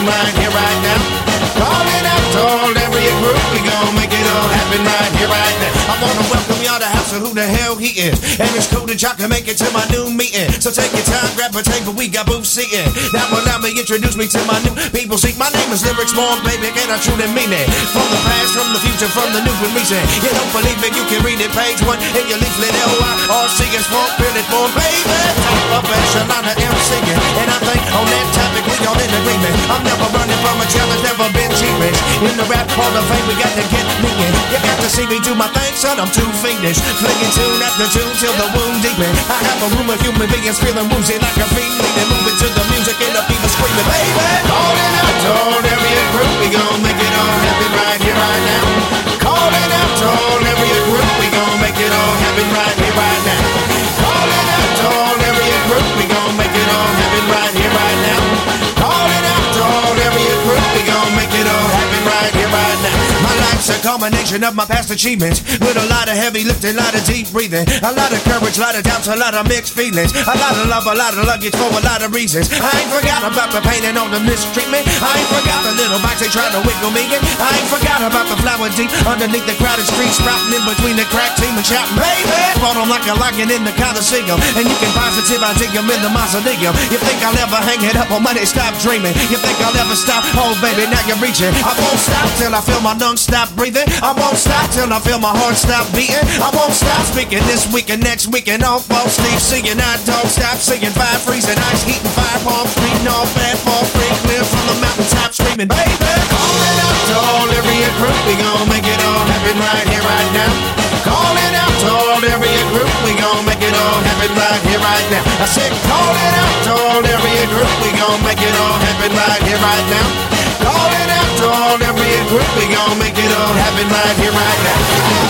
right here, right now. Calling out to all every group, we gon' make it all happen right here, right now. I wanna welcome y'all to House of Who the Hell He Is. And it's cool that y'all can make it to my new meeting. So take your time, grab a table, we got booths seating. Now allow me introduce me to my new people. See, my name is Lyrics Born, baby, and I truly mean it. From the past, from the future, from the new and recent. You don't believe it, you can read it, page 1 in your leaflet. L-Y-R-C is for Billy Born, baby. Top of echelon of singing. And I think on that topic, we all in agreement. I'm never running from a challenge, never been cheapish. In the rap hall of fame, we got to get me in. You got to see me do my thing, son, I'm too fiendish. Flinging tune after tune till the wound deepen. I have a room of human beings feeling woozy like a fiend. Leading, moving to the music and the people screaming, baby. Calling out to all every group, we gon' make it all happen right here, right now. Calling out to all every group, we gon' make it all happen right here, right now. Calling out to all every group, we gon' make it all happen right here, right now. Calling out to all every group, we gon' make it all happen right here, right now. My life's a culmination of my past achievements, with a lot of heavy lifting, a lot of deep breathing, a lot of courage, a lot of doubts, a lot of mixed feelings, a lot of love, a lot of luggage for a lot of reasons. I ain't forgot about the pain and all the mistreatment. I ain't forgot the little box they tried to wiggle me in. I ain't forgot about the flower deep underneath the crowded streets, sprouting in between the crack team and shouting, baby. Fought them like a lion in the Coliseum, and you can positive I dig them in the mausoleum. You think I'll ever hang it up on money? Stop dreaming. You think I'll ever stop? Oh baby, now you're reaching. I won't stop till I feel my lungs stop breathing. I won't stop till I feel my heart stop beating. I won't stop speaking this week and next week and all false sleep singing. I don't stop singing. Fire freezing, ice heating, fire palms streeting, all bad fall free, clear from the mountaintop screaming, baby. Calling out to all every group, we gon' make it all happen right here, right now. Calling out to all every group, we gon' make it all happen right here, right now. I said, calling out to all every group, we gon' make it all happen right here, right now. Calling out to all every group, we gon' make it all happen right here, right now.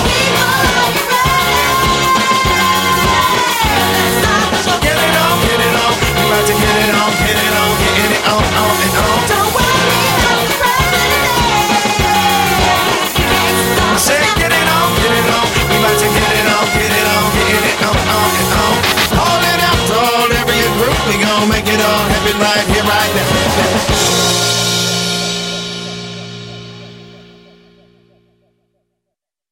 Get it on, get it on. We about to get it on, get it on, getting it on and on. Don't worry, I'm ready. I said, get it on, get it on. We about to get it on, get it on, getting it on and on. Calling out to all every group, we gon' make it all happen right here, right now.